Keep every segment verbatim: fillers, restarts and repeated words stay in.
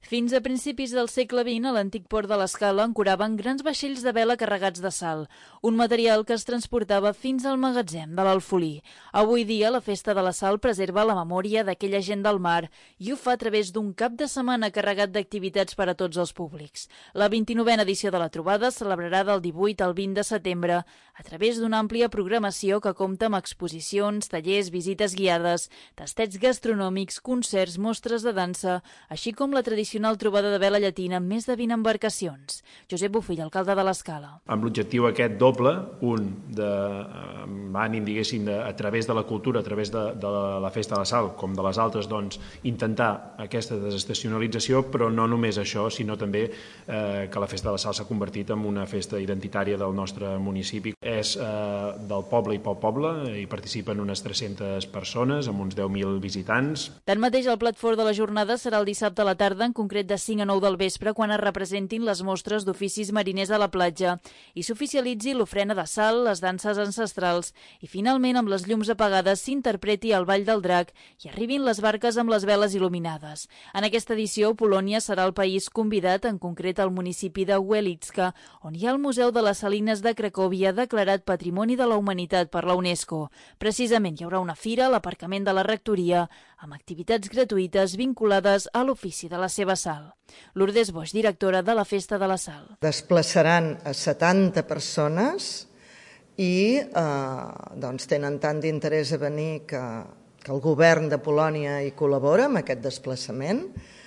Fins a principis del segle vint, a l'antic port de l'Escala ancoraven grans vaixells de vela carregats de sal, un material que es transportava fins al magatzem de l'Alfolí. Avui dia, la Festa de la Sal preserva la memòria d'aquella gent del mar i ho fa a través d'un cap de setmana carregat d'activitats per a tots els públics. La vint-i-novena edició de la trobada es celebrarà del divuit al vint de setembre a través d'una àmplia programació que compta amb exposicions, tallers, visites guiades, tastets gastronòmics, concerts, mostres de dansa, així com la tradicional trobada de vela llatina amb més de vint embarcacions. Josep Bofill, alcalde de l'Escala. Amb l'objectiu aquest doble, un de amb ànim, diguéssim, de, a través de la cultura, a través de, de la Festa de la Sal, com de les altres, doncs, intentar aquesta desestacionalització, però no només això, sinó també eh, que la Festa de la Sal s'ha convertit en una festa identitària del nostre municipi. És eh, del poble i pel poble, hi participen unes tres-centes persones, amb uns deu mil visitants. Tanmateix, el plat fort de la jornada serà el dissabte a la tarda, en concret de cinc a nou del vespre, quan es representin les mostres d'oficis mariners a la platja i s'oficialitzi l'ofrena de sal, les danses ancestrals i, finalment, amb les llums apagades, s'interpreti el Ball del Drac i arribin les barques amb les veles il·luminades. En aquesta edició, Polònia serà el país convidat, en concret al municipi de Wielicka, on hi ha el Museu de les Salines de Cracòvia, declarat Patrimoni de la Humanitat per la UNESCO. Precisament hi haurà una fira a l'aparcament de la rectoria amb activitats gratuïtes vinculades a l'ofici de la seva sal. Lourdes Boix, directora de la Festa de la Sal. Desplaçaran a setanta persones i eh, doncs tenen tant d'interès a venir que, que el govern de Polònia hi col·labora amb aquest desplaçament.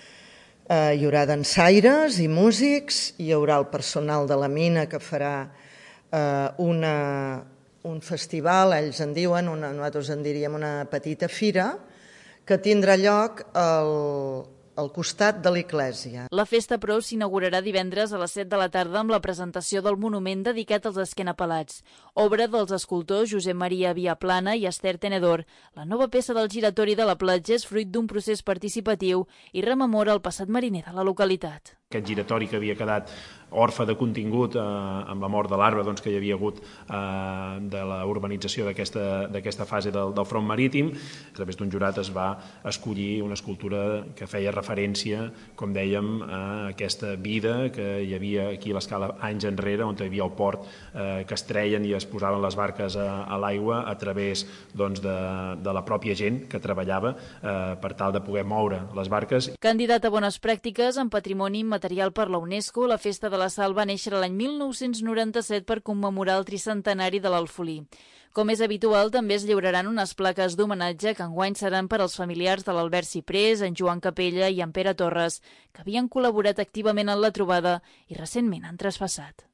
Eh, hi haurà dansaires i músics, hi haurà el personal de la mina que farà eh, una, un festival, ells en diuen, una, nosaltres en diríem una petita fira, que tindrà lloc al, al costat de l'església. La festa, però, s'inaugurarà divendres a les set de la tarda amb la presentació del monument dedicat als esquenapelats, obra dels escultors Josep Maria Viaplana i Esther Tenedor. La nova peça del giratori de la platja és fruit d'un procés participatiu i rememora el passat mariner de la localitat. Aquest giratori que havia quedat orfe de contingut eh, amb la mort de l'arbre doncs, que hi havia hagut eh, de la urbanització d'aquesta fase del, del front marítim. A través d'un jurat es va escollir una escultura que feia referència, com dèiem, a aquesta vida que hi havia aquí a l'Escala anys enrere, on hi havia el port eh, que es treien i es posaven les barques a, a l'aigua a través doncs, de, de la pròpia gent que treballava eh, per tal de poder moure les barques. Candidat a bones pràctiques en patrimoni immaterial per la UNESCO, la Festa de la Sal va néixer l'any mil nou-cents noranta-set per commemorar el tricentenari de l'Alfolí. Com és habitual, també es lliuraran unes plaques d'homenatge que enguany seran per als familiars de l'Albert Ciprés, en Joan Capella i en Pere Torres, que havien col·laborat activament en la trobada i recentment han traspassat.